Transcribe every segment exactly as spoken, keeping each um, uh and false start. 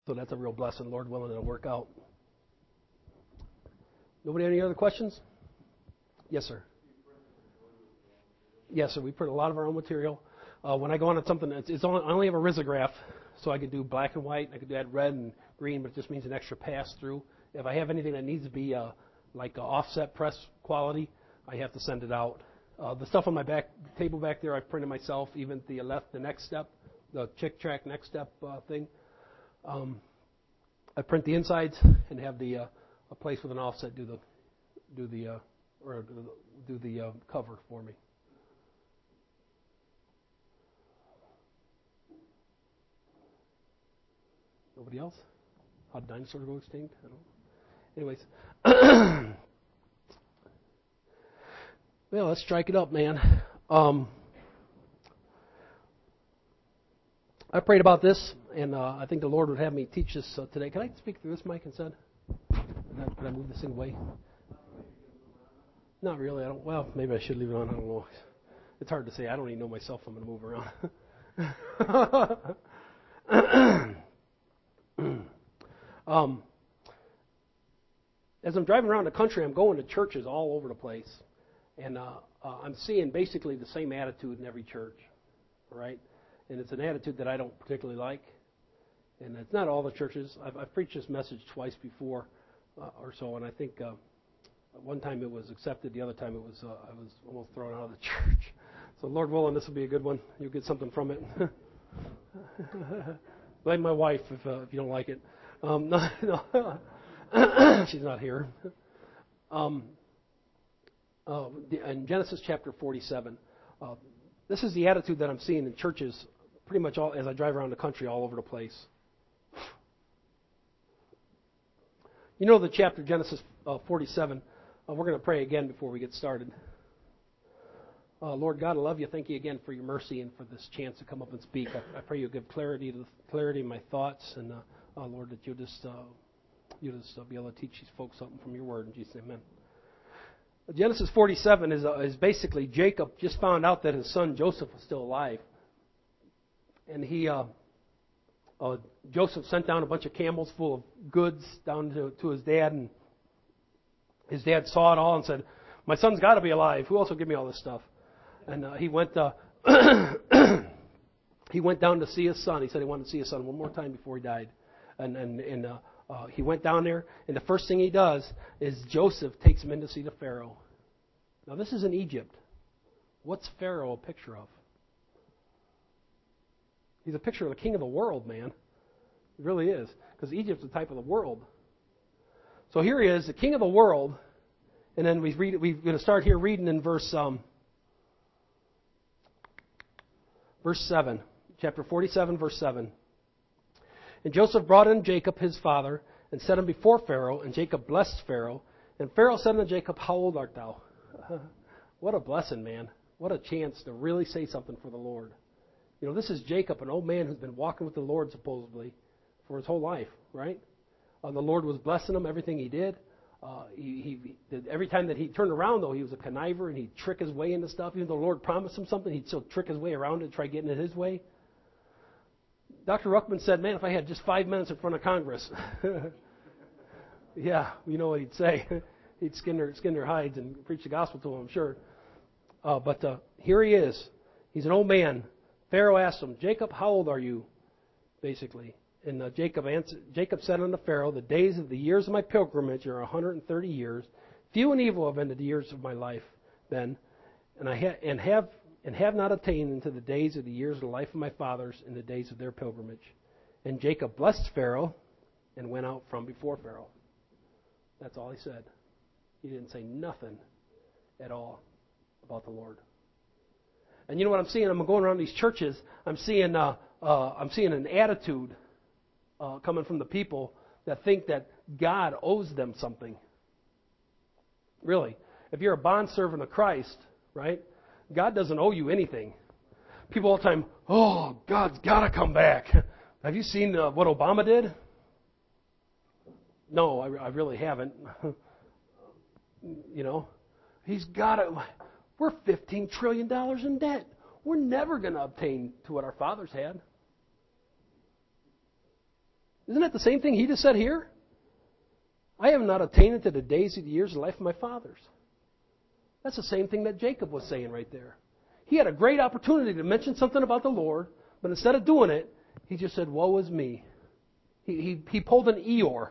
So that's a real blessing. Lord willing, it'll work out. Nobody have any other questions? Yes, sir. Yes, sir. We print a lot of our own material. Uh, when I go on to something, it's, it's only, I only have a risograph, so I could do black and white. I could add red and green, but it just means an extra pass through. If I have anything that needs to be uh, like uh, offset press quality, I have to send it out. Uh, the stuff on my back table back there, I printed myself. Even the left, the next step, the Chick Track next step uh, thing. Um, I print the insides and have the uh, a place with an offset do the do the uh, or do the uh, cover for me. Nobody else? How did dinosaurs go extinct? I don't know. Anyways. Well, let's strike it up, man. Um, I prayed about this, and uh, I think the Lord would have me teach this uh, today. Can I speak through this mic instead? Can I, can I move this thing away? Not really. I don't. Well, maybe I should leave it on. I don't know. It's hard to say. I don't even know myself if I'm going to move around. um, as I'm driving around the country, I'm going to churches all over the place. And uh, uh, I'm seeing basically the same attitude in every church, right? And it's an attitude that I don't particularly like. And it's not all the churches. I've, I've preached this message twice before uh, or so, and I think uh, one time it was accepted, the other time it was uh, I was almost thrown out of the church. So Lord willing, this will be a good one. You'll get something from it. Blame my wife if, uh, if you don't like it. Um, no, no. She's not here. Um, Uh, in Genesis chapter forty-seven, uh, this is the attitude that I'm seeing in churches pretty much all as I drive around the country all over the place. You know the chapter Genesis uh, forty-seven. Uh, we're going to pray again before we get started. Uh, Lord God, I love you. Thank you again for your mercy and for this chance to come up and speak. I, I pray you'll give clarity to clarity in my thoughts, and uh, uh, Lord, that you'll just uh, you'll just uh, be able to teach these folks something from your word. In Jesus' name, amen. Genesis forty-seven is, uh, is basically Jacob just found out that his son Joseph was still alive. And he, uh, uh, Joseph sent down a bunch of camels full of goods down to, to his dad. And his dad saw it all and said, my son's got to be alive. Who else will give me all this stuff? And uh, he went uh, he went down to see his son. He said he wanted to see his son one more time before he died. And, and, and uh, Uh, he went down there, and the first thing he does is Joseph takes him in to see the Pharaoh. Now, this is in Egypt. What's Pharaoh a picture of? He's a picture of the king of the world, man. He really is, because Egypt's the type of the world. So here he is, the king of the world, and then we read. We're going to start here reading in verse um, verse seven, chapter forty-seven, verse seven. And Joseph brought in Jacob, his father, and set him before Pharaoh, and Jacob blessed Pharaoh. And Pharaoh said unto Jacob, how old art thou? What a blessing, man. What a chance to really say something for the Lord. You know, this is Jacob, an old man who's been walking with the Lord, supposedly, for his whole life, right? Uh, the Lord was blessing him, everything he did. Uh, he, he did. Every time that he turned around, though, he was a conniver, and he'd trick his way into stuff. Even though the Lord promised him something, he'd still trick his way around it and try getting it his way. Doctor Ruckman said, man, if I had just five minutes in front of Congress, yeah, you know what he'd say. He'd skin their, skin their hides and preach the gospel to them, I'm sure. Uh, but uh, here he is. He's an old man. Pharaoh asked him, Jacob, how old are you? Basically. And uh, Jacob answered, Jacob said unto Pharaoh, the days of the years of my pilgrimage are one hundred thirty years. Few and evil have been the years of my life then, and I ha- and have and have not attained into the days of the years of the life of my fathers in the days of their pilgrimage. And Jacob blessed Pharaoh and went out from before Pharaoh. That's all he said. He didn't say nothing at all about the Lord. And you know what I'm seeing? I'm going around these churches. I'm seeing uh, uh, I'm seeing an attitude uh, coming from the people that think that God owes them something. Really, if you're a bondservant of Christ, right? God doesn't owe you anything. People all the time, oh, God's got to come back. Have you seen uh, what Obama did? No, I, I really haven't. You know, he's got to. We're fifteen trillion dollars in debt. We're never going to obtain to what our fathers had. Isn't that the same thing he just said here? I have not attained unto the days of the years of the life of my fathers. That's the same thing that Jacob was saying right there. He had a great opportunity to mention something about the Lord, but instead of doing it, he just said, woe is me. He, he, he pulled an Eeyore.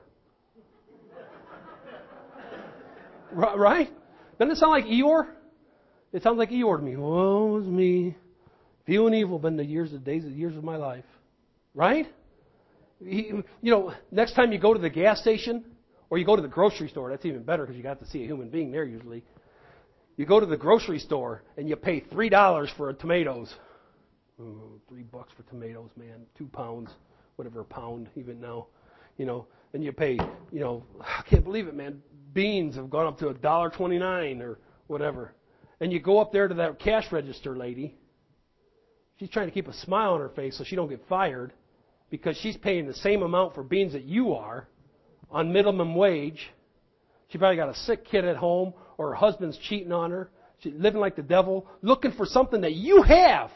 Right? Doesn't it sound like Eeyore? It sounds like Eeyore to me. Woe is me. Feeling evil been the years, the days, the years of my life. Right? He, you know, next time you go to the gas station, or you go to the grocery store, that's even better because you got to see a human being there usually. You go to the grocery store and you pay three dollars for tomatoes. Oh, three bucks for tomatoes, man. Two pounds, whatever a pound even now. You know, and you pay, you know, I can't believe it, man. Beans have gone up to a dollar twenty-nine or whatever. And you go up there to that cash register lady. She's trying to keep a smile on her face so she don't get fired because she's paying the same amount for beans that you are on minimum wage. She probably got a sick kid at home, or her husband's cheating on her. She's living like the devil, looking for something that you have.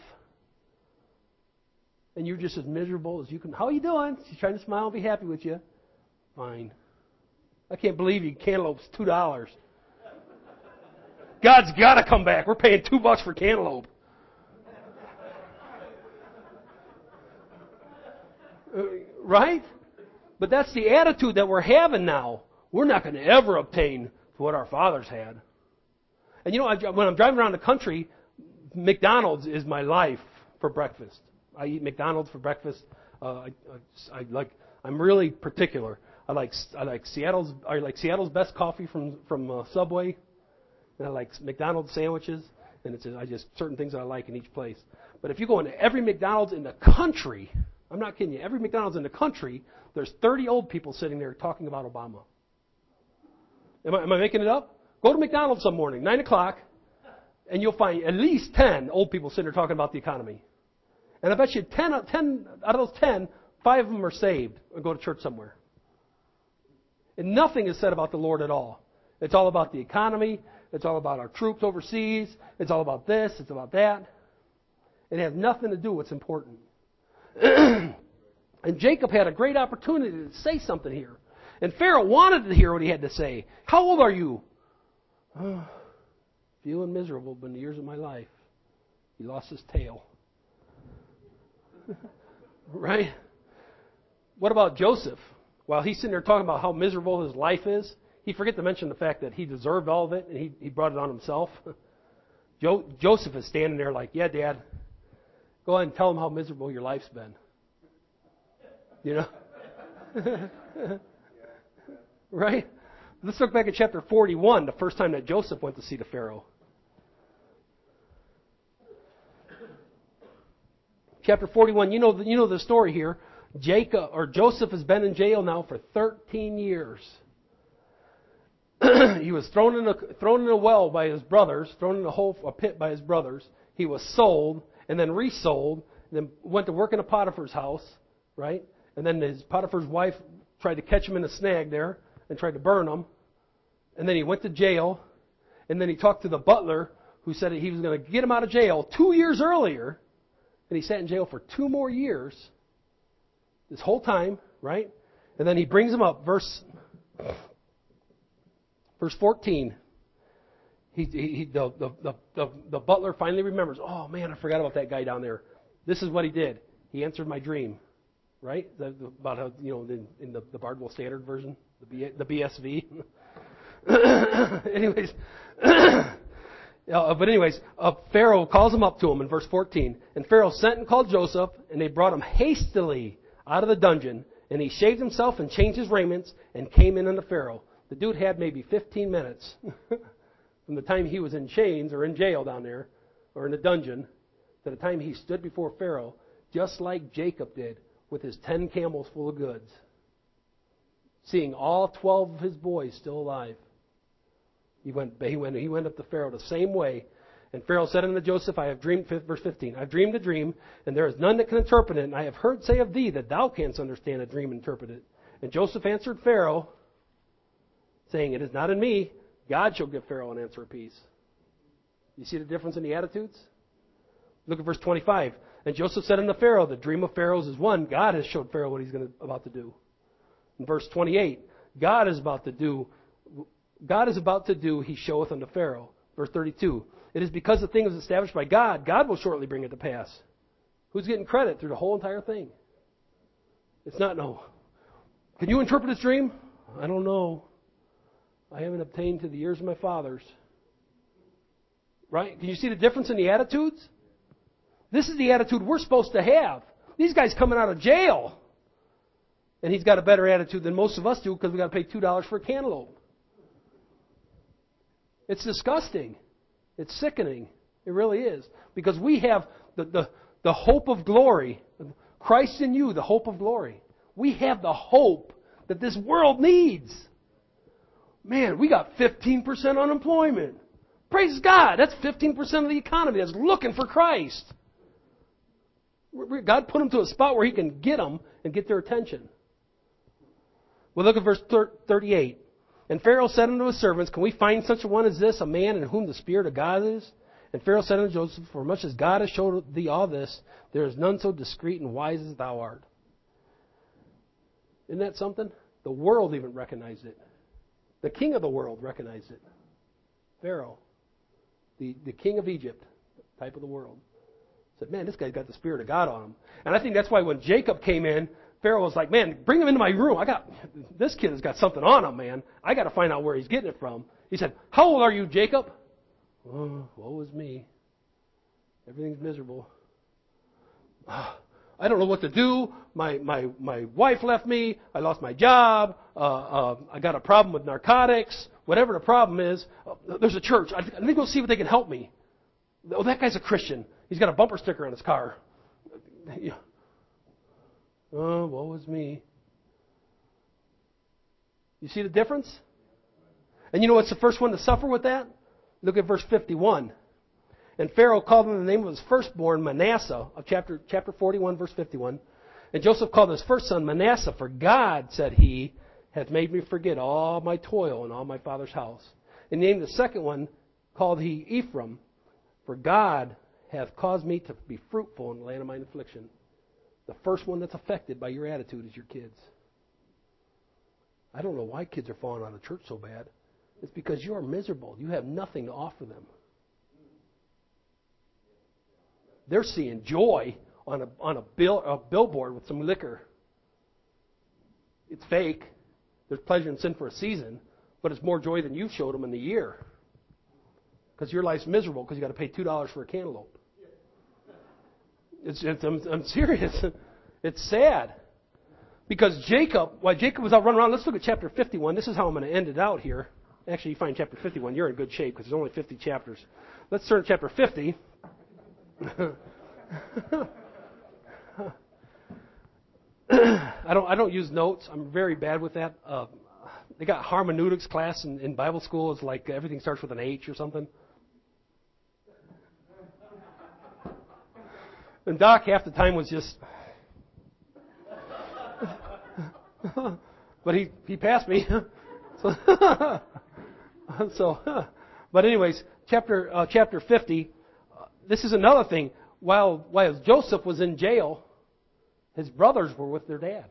And you're just as miserable as you can. How are you doing? She's trying to smile and be happy with you. Fine. I can't believe you. Cantaloupe's two dollars. God's got to come back. We're paying two bucks for cantaloupe. Uh, right? But that's the attitude that we're having now. We're not going to ever obtain what our fathers had. And you know, when I'm driving around the country, McDonald's is my life for breakfast. I eat McDonald's for breakfast. Uh, I, I, I like. I'm really particular. I like. I like Seattle's. I like Seattle's best coffee from from uh, Subway, and I like McDonald's sandwiches. And it's I just certain things that I like in each place. But if you go into every McDonald's in the country, I'm not kidding you. Every McDonald's in the country, there's thirty old people sitting there talking about Obama. Am I, am I making it up? Go to McDonald's some morning, nine o'clock, and you'll find at least ten old people sitting there talking about the economy. And I bet you ten, ten out of those ten, five of them are saved and go to church somewhere. And nothing is said about the Lord at all. It's all about the economy. It's all about our troops overseas. It's all about this. It's about that. It has nothing to do with what's important. And Jacob had a great opportunity to say something here. And Pharaoh wanted to hear what he had to say. How old are you? Oh, feeling miserable in the years of my life. He lost his tail. Right? What about Joseph? While he's sitting there talking about how miserable his life is, he forget to mention the fact that he deserved all of it and he, he brought it on himself. Jo- Joseph is standing there like, yeah, Dad, go ahead and tell him how miserable your life's been. You know? Right? Let's look back at chapter forty-one, the first time that Joseph went to see the Pharaoh. Chapter forty-one, you know the, you know the story here. Jacob or Joseph has been in jail now for thirteen years. He was thrown in a thrown in a well by his brothers, thrown in a hole, a pit by his brothers. He was sold and then resold, and then went to work in a Potiphar's house, right? And then his Potiphar's wife tried to catch him in a snag there and tried to burn him. And then he went to jail, and then he talked to the butler who said that he was going to get him out of jail two years earlier, and he sat in jail for two more years. This whole time, right? And then he brings him up, verse verse fourteen. He, he the, the, the, the, the butler finally remembers, oh man, I forgot about that guy down there. This is what he did. He answered my dream. Right? The, the, about how, you know, in, in the, the Bardwell Standard version, the, B, the B S V. anyways, uh, but anyways, uh, Pharaoh calls him up to him in verse fourteen. And Pharaoh sent and called Joseph, and they brought him hastily out of the dungeon, and he shaved himself and changed his raiments and came in unto Pharaoh. The dude had maybe fifteen minutes from the time he was in chains or in jail down there, or in the dungeon, to the time he stood before Pharaoh, just like Jacob did with his ten camels full of goods, seeing all twelve of his boys still alive. He went, he went, he went up to Pharaoh the same way. And Pharaoh said unto Joseph, I have dreamed, verse fifteen, I have dreamed a dream, and there is none that can interpret it. And I have heard say of thee that thou canst understand a dream and interpret it. And Joseph answered Pharaoh, saying, it is not in me. God shall give Pharaoh an answer of peace. You see the difference in the attitudes? Look at verse twenty-five. And Joseph said unto Pharaoh, the dream of Pharaoh's is one. God has showed Pharaoh what he's going to, about to do. In verse twenty-eight, God is about to do, God is about to do, he showeth unto Pharaoh. Verse thirty-two, it is because the thing was established by God, God will shortly bring it to pass. Who's getting credit through the whole entire thing? It's not no. Can you interpret this dream? I don't know. I haven't obtained to the years of my fathers. Right? Can you see the difference in the attitudes? This is the attitude we're supposed to have. These guys coming out of jail. And he's got a better attitude than most of us do because we got to pay two dollars for a cantaloupe. It's disgusting. It's sickening. It really is. Because we have the, the, the hope of glory. Christ in you, the hope of glory. We have the hope that this world needs. Man, we got fifteen percent unemployment. Praise God. That's fifteen percent of the economy that's looking for Christ. God put them to a spot where he can get them and get their attention. Well, look at verse thirty-eight. And Pharaoh said unto his servants, can we find such a one as this, a man in whom the Spirit of God is? And Pharaoh said unto Joseph, for much as God has showed thee all this, there is none so discreet and wise as thou art. Isn't that something? The world even recognized it. The king of the world recognized it. Pharaoh, the, the king of Egypt, type of the world, said, man, this guy's got the Spirit of God on him. And I think that's why when Jacob came in, Pharaoh was like, man, bring him into my room. I got this kid has got something on him, man. I got to find out where he's getting it from. He said, how old are you, Jacob? Oh, woe is me. Everything's miserable. Oh, I don't know what to do. My my my wife left me. I lost my job. Uh, uh, I got a problem with narcotics. Whatever the problem is, uh, there's a church. I, let me go see if they can help me. Oh, that guy's a Christian. He's got a bumper sticker on his car. Yeah. Oh, woe is me. You see the difference? And you know what's the first one to suffer with that? Look at verse fifty-one. And Pharaoh called him the name of his firstborn, Manasseh, of chapter, chapter forty-one, verse fifty-one. And Joseph called his first son Manasseh, for God, said he, hath made me forget all my toil and all my father's house. And named the second one, called he Ephraim, for God hath caused me to be fruitful in the land of mine affliction. The first one that's affected by your attitude is your kids. I don't know why kids are falling out of church so bad. It's because you are miserable. You have nothing to offer them. They're seeing joy on a on a, bill, a billboard with some liquor. It's fake. There's pleasure and sin for a season, but it's more joy than you showed them in the year. Because your life's miserable because you got to pay two dollars for a cantaloupe. It's, it's I'm, I'm serious. It's sad. Because Jacob, while Jacob was out running around, let's look at chapter fifty-one. This is how I'm going to end it out here. Actually, you find chapter fifty-one. You're in good shape because there's only fifty chapters. Let's turn to chapter fifty. I don't. I don't use notes. I'm very bad with that. Uh, they got hermeneutics class in, in Bible school. It's like everything starts with an H or something. And Doc half the time was just. But he he passed me. so, so but anyways, chapter uh, chapter fifty. Uh, this is another thing. While while Joseph was in jail, his brothers were with their dad.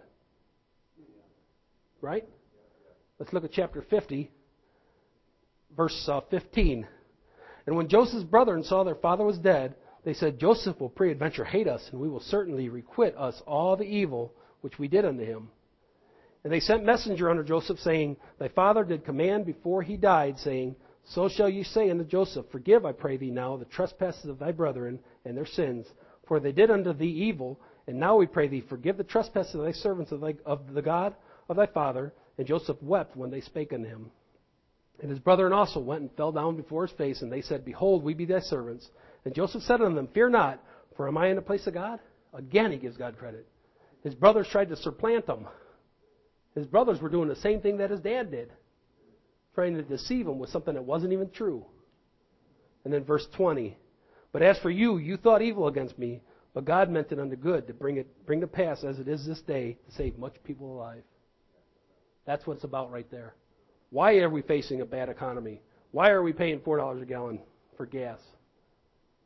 Right? Let's look at chapter fifty, verse uh, fifteen. And when Joseph's brethren saw their father was dead, they said, Joseph will peradventure hate us, and we will certainly requite us all the evil which we did unto him. And they sent messenger unto Joseph, saying, Thy father did command before he died, saying, So shall you say unto Joseph, Forgive, I pray thee now, the trespasses of thy brethren and their sins, for they did unto thee evil. And now we pray thee, forgive the trespasses of thy servants of, thy, of the God of thy father. And Joseph wept when they spake unto him. And his brethren also went and fell down before his face, and they said, Behold, we be thy servants. And Joseph said unto them, Fear not, for am I in the place of God? Again he gives God credit. His brothers tried to supplant him. His brothers were doing the same thing that his dad did, trying to deceive him with something that wasn't even true. And then verse twenty, But as for you, you thought evil against me, but God meant it unto good, to bring it bring to pass as it is this day, to save much people alive. That's what it's about right there. Why are we facing a bad economy? Why are we paying four dollars a gallon for gas?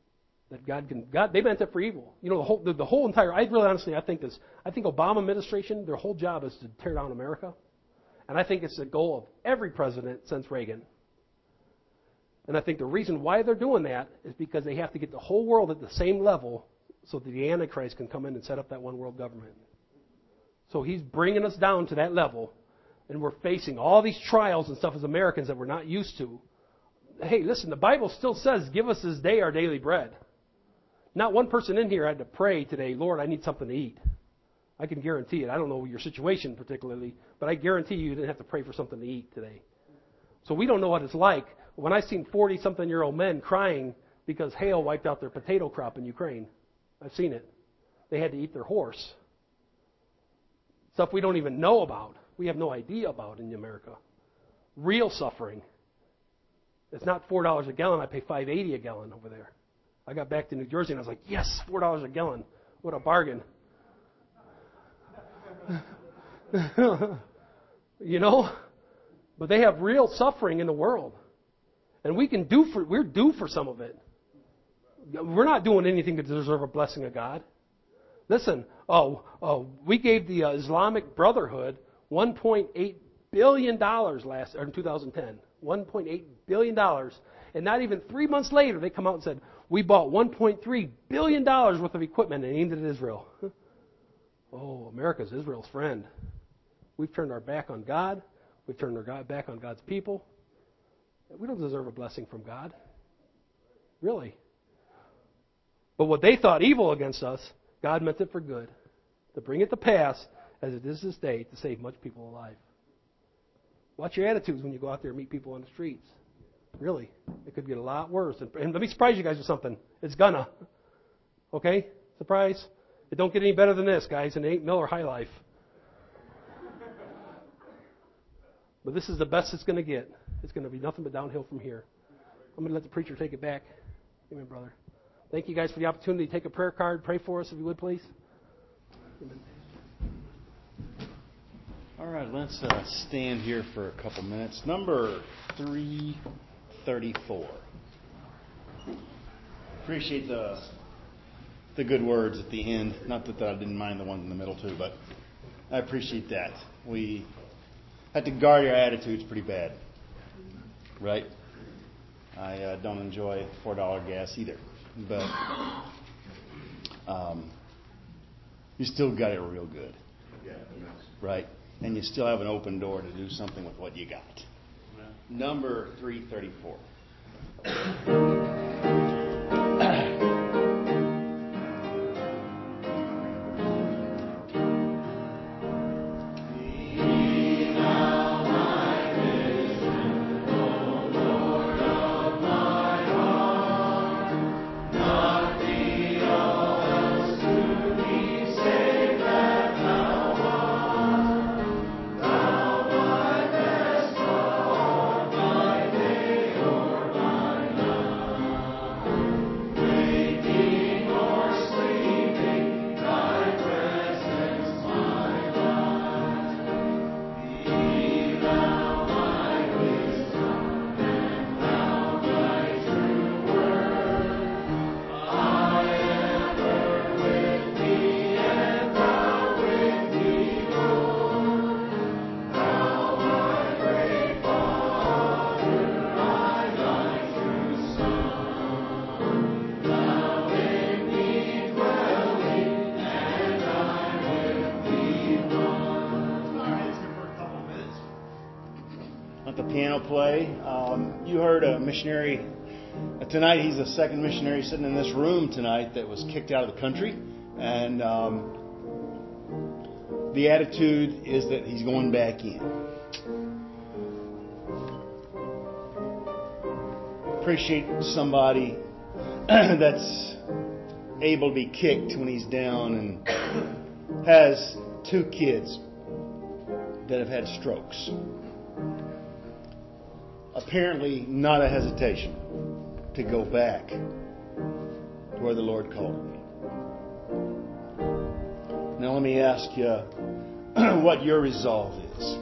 That God can, God, they meant it for evil. You know, the whole, the, the whole entire, I really honestly, I think this, I think Obama administration, their whole job is to tear down America. And I think it's the goal of every president since Reagan. And I think the reason why they're doing that is because they have to get the whole world at the same level so that the Antichrist can come in and set up that one world government. So he's bringing us down to that level, and we're facing all these trials and stuff as Americans that we're not used to. Hey, listen, the Bible still says, give us this day our daily bread. Not one person in here had to pray today, Lord, I need something to eat. I can guarantee it. I don't know your situation particularly, but I guarantee you you didn't have to pray for something to eat today. So we don't know what it's like. When I seen forty-something-year-old men crying because hail wiped out their potato crop in Ukraine, I've seen it. They had to eat their horse. Stuff we don't even know about. We have no idea about in America. Real suffering. It's not four dollars a gallon. I pay five dollars and eighty cents a gallon over there. I got back to New Jersey and I was like, yes, four dollars a gallon. What a bargain. You know? But they have real suffering in the world. And we can do for, we're due for some of it. We're not doing anything to deserve a blessing of God. Listen, oh, oh we gave the uh, Islamic Brotherhood one point eight billion dollars last, or in two thousand ten. one point eight billion dollars. And not even three months later, they come out and said, we bought one point three billion dollars worth of equipment and aimed it at Israel. Oh, America's Israel's friend. We've turned our back on God. We've turned our back on God's people. We don't deserve a blessing from God. Really. But what they thought evil against us, God meant it for good. To bring it to pass, as it is this day, to save much people alive. Watch your attitudes when you go out there and meet people on the streets. Really. It could get a lot worse. And, and let me surprise you guys with something. It's gonna. Okay? Surprise? It don't get any better than this, guys, and it ain't Miller High Life. But this is the best it's going to get. It's going to be nothing but downhill from here. I'm going to let the preacher take it back. Amen, brother. Thank you guys for the opportunity to take a prayer card. Pray for us if you would, please. Amen. All right, let's uh, stand here for a couple minutes. Number three thirty-four. Appreciate the the good words at the end. Not that I didn't mind the one in the middle too, but I appreciate that. We had to guard our attitudes pretty bad, right? I uh, don't enjoy four dollar gas either, but um, you still got it real good, right? And you still have an open door to do something with what you got. Number three thirty-four. Play. Um, you heard a missionary uh, tonight. He's the second missionary sitting in this room tonight that was kicked out of the country, and um, the attitude is that he's going back in. Appreciate somebody that's able to be kicked when he's down and has two kids that have had strokes. Apparently not a hesitation to go back to where the Lord called me. Now let me ask you what your resolve is.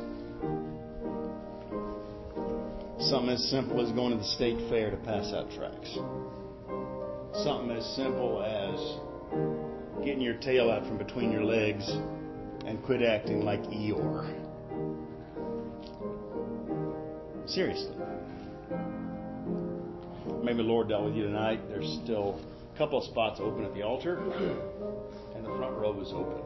Something as simple as going to the state fair to pass out tracts. something as simple as getting your tail out from between your legs and quit acting like Eeyore. Seriously. Maybe the Lord dealt with you tonight. There's still a couple of spots open at the altar, and the front row is open.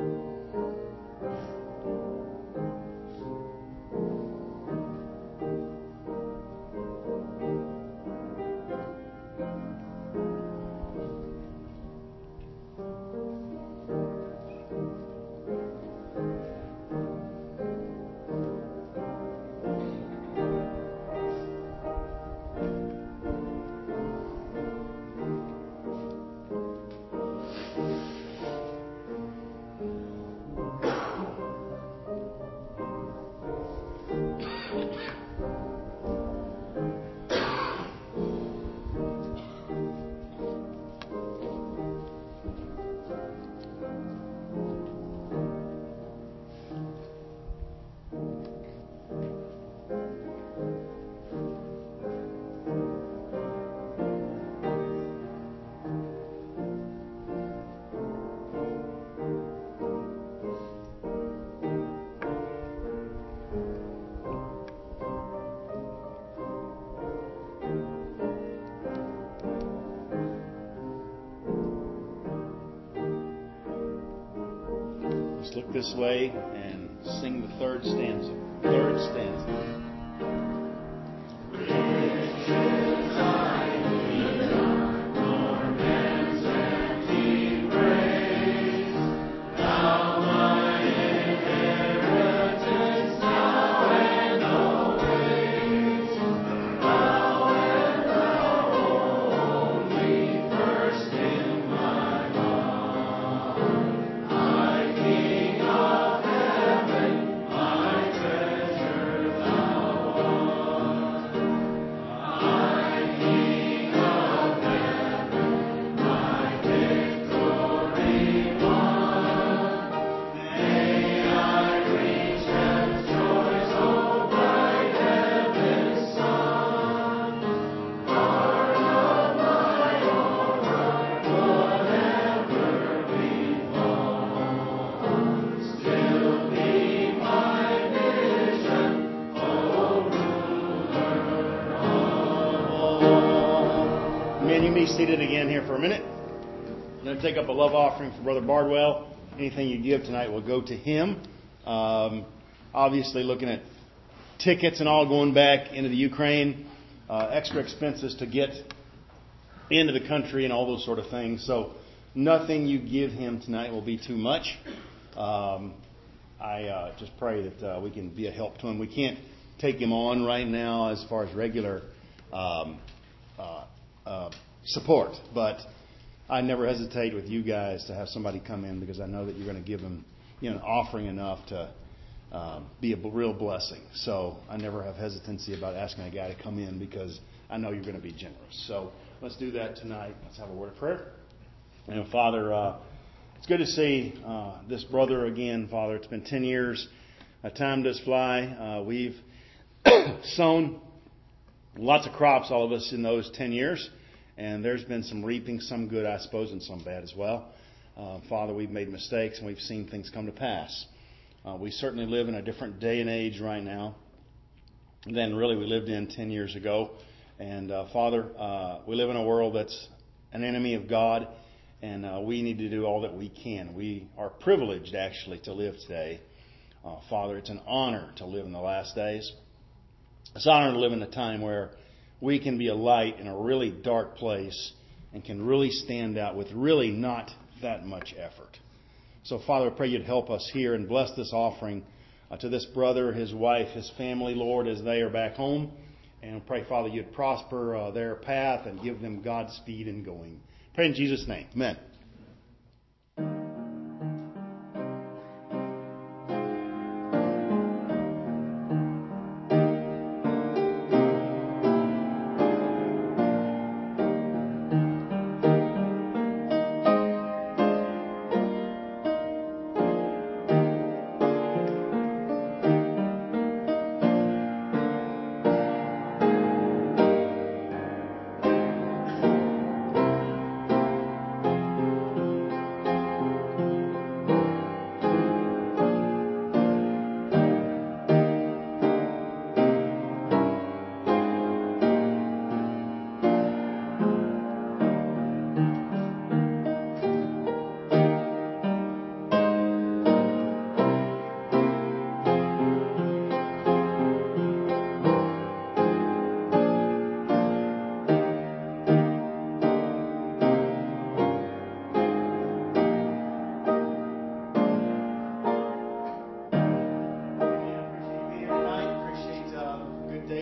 Let's look this way and sing the third stanza. Third stanza. Be seated again here for a minute. I'm going to take up a love offering for Brother Bardwell. Anything you give tonight will go to him. Um, obviously, looking at tickets and all going back into the Ukraine, uh, extra expenses to get into the country and all those sort of things. So nothing you give him tonight will be too much. Um, I uh, just pray that uh, we can be a help to him. We can't take him on right now as far as regular um, uh, uh, support, but I never hesitate with you guys to have somebody come in because I know that you're going to give them, you know, an offering enough to um, be a real blessing. So I never have hesitancy about asking a guy to come in because I know you're going to be generous. So let's do that tonight. Let's have a word of prayer. And Father, uh, it's good to see uh, this brother again, Father. It's been ten years. Uh, time does fly. Uh, we've sown lots of crops, all of us, in those ten years. And there's been some reaping, some good, I suppose, and some bad as well. Uh, Father, we've made mistakes and we've seen things come to pass. Uh, we certainly live in a different day and age right now than really we lived in ten years ago. And uh, Father, uh, we live in a world that's an enemy of God, and uh, we need to do all that we can. We are privileged, actually, to live today. Uh, Father, it's an honor to live in the last days. It's an honor to live in a time where we can be a light in a really dark place and can really stand out with really not that much effort. So, Father, I pray you'd help us here and bless this offering uh, to this brother, his wife, his family, Lord, as they are back home. And I pray, Father, you'd prosper uh, their path and give them Godspeed in going. Pray in Jesus' name. Amen.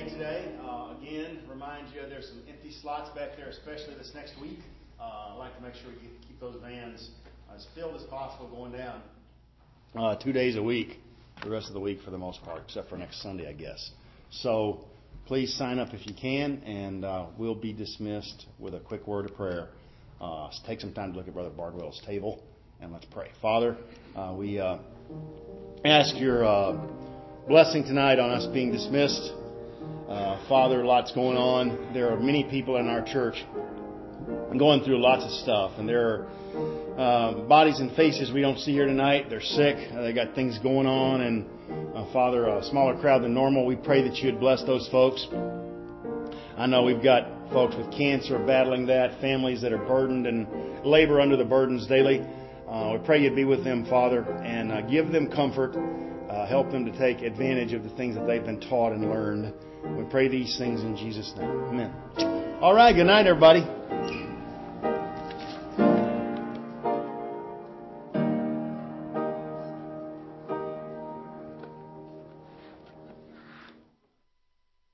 today. Uh, again, remind you there's some empty slots back there, especially this next week. Uh, I'd like to make sure we get, keep those vans as filled as possible going down uh, two days a week, the rest of the week for the most part, except for next Sunday, I guess. So please sign up if you can, and uh, we'll be dismissed with a quick word of prayer. Uh, take some time to look at Brother Bardwell's table, and let's pray. Father, uh, we uh, ask your uh, blessing tonight on us being dismissed. Uh, Father, lots going on. There are many people in our church going through lots of stuff, and there are uh, bodies and faces we don't see here tonight. They're sick. Uh, they got things going on, and uh, Father, a smaller crowd than normal. We pray that you'd bless those folks. I know we've got folks with cancer battling that, families that are burdened and labor under the burdens daily. Uh, we pray you'd be with them, Father, and uh, give them comfort. Uh, help them to take advantage of the things that they've been taught and learned. We pray these things in Jesus' name. Amen. All right. Good night, everybody.